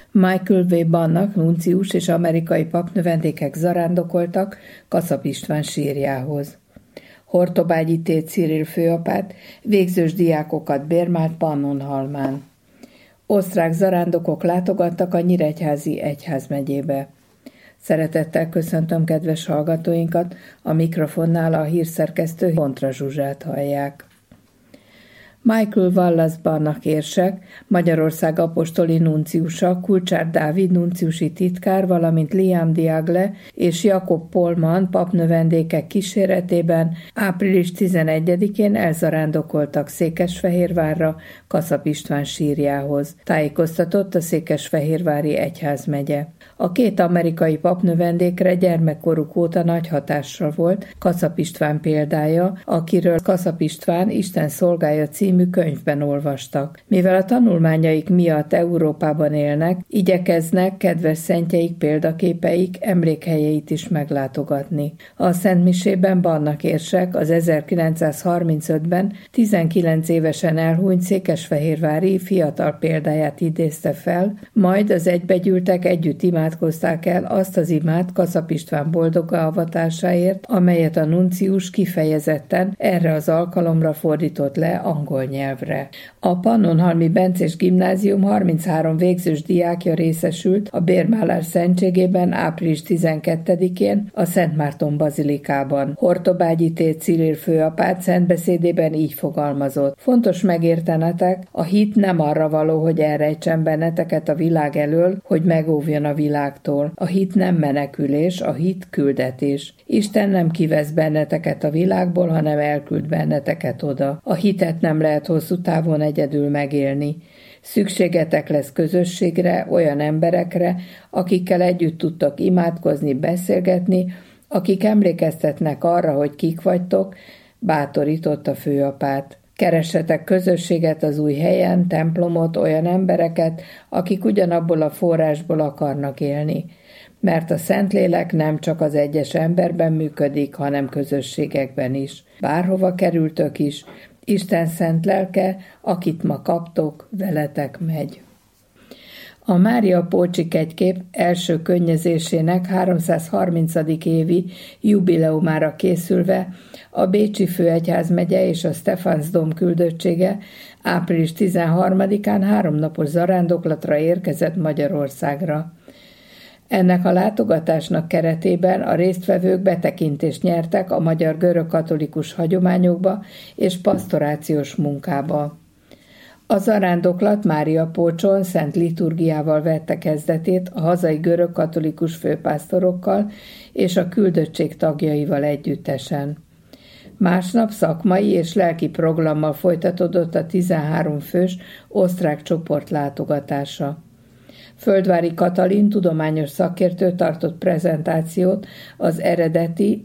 Michael W. Bannak nuncius és amerikai papnövendékek zarándokoltak Kaszap István sírjához. Hortobágyi T. Cyril főapát végzős diákokat bérmált Pannonhalmán. Osztrák zarándokok látogattak a Nyíregyházi egyházmegyébe. Szeretettel köszöntöm kedves hallgatóinkat, a mikrofonnál a hírszerkesztő Kontra Zsuzsát hallják. Michael Wallace Bannak érsek, Magyarország apostoli nunciusa, Kulcsár Dávid nunciusi titkár, valamint Liam Diagle és Jakob Polman papnövendékek kíséretében április 11-én elzarándokoltak Székesfehérvárra, Kaszap István sírjához, tájékoztatott a Székesfehérvári egyházmegye. A két amerikai papnövendékre gyermekkoruk óta nagy hatással volt Kaszap István példája, akiről Kaszap István Isten szolgája című könyvben olvastak. Mivel a tanulmányaik miatt Európában élnek, igyekeznek kedves szentjeik példaképeik emlékhelyeit is meglátogatni. A szentmisében Bannak érsek az 1935-ben 19 évesen elhunyt székesfehérvári fiatal példáját idézte fel, majd az egybegyűltek együtt imádkozták el azt az imát Kaszap István boldoga avatásáért, amelyet a nuncius kifejezetten erre az alkalomra fordított le angol nyelvre. A Pannonhalmi Bencés Gimnázium 33 végzős diákja részesült a bérmálás szentségében április 12-én a Szent Márton bazilikában. Hortobágyi T. Cyril főapát szentbeszédében így fogalmazott: fontos megértenetek, a hit nem arra való, hogy elrejtsen benneteket a világ elől, hogy megóvjon a világtól. A hit nem menekülés, a hit küldetés. Isten nem kivesz benneteket a világból, hanem elküld benneteket oda. A hitet nem lehet hosszú távon egyedül megélni. Szükségetek lesz közösségre, olyan emberekre, akikkel együtt tudtok imádkozni, beszélgetni, akik emlékeztetnek arra, hogy kik vagytok, bátorított a főapát. Keressetek közösséget az új helyen, templomot, olyan embereket, akik ugyanabból a forrásból akarnak élni. Mert a Szentlélek nem csak az egyes emberben működik, hanem közösségekben is. Bárhova kerültök is, Isten szent lelke, akit ma kaptok, veletek megy. A Mária Pócsi Kegykép első könnyezésének 330. évi jubileumára készülve a Bécsi Főegyházmegye és a Stephansdom küldöttsége április 13-án 3 napos zarándoklatra érkezett Magyarországra. Ennek a látogatásnak keretében a résztvevők betekintést nyertek a magyar görögkatolikus hagyományokba és pasztorációs munkába. A zarándoklat Máriapócson szent liturgiával vette kezdetét a hazai görögkatolikus főpásztorokkal és a küldöttség tagjaival együttesen. Másnap szakmai és lelki programmal folytatódott a 13 fős osztrák csoport látogatása. Földvári Katalin tudományos szakértő tartott prezentációt az eredeti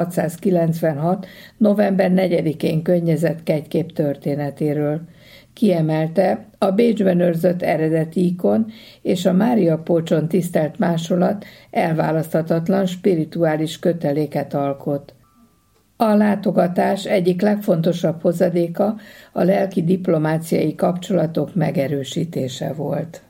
1696. november 4-én könnyezett kegykép történetéről. Kiemelte a Bécsben őrzött eredeti ikon és a Máriapócson tisztelt másolat elválaszthatatlan spirituális köteléket alkot. A látogatás egyik legfontosabb hozadéka a lelki diplomáciai kapcsolatok megerősítése volt.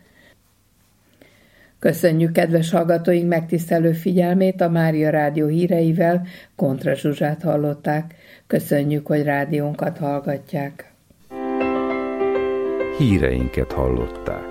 Köszönjük kedves hallgatóink megtisztelő figyelmét, a Mária Rádió híreivel Kontra Zsuzsát hallották. Köszönjük, hogy rádiónkat hallgatják. Híreinket hallották.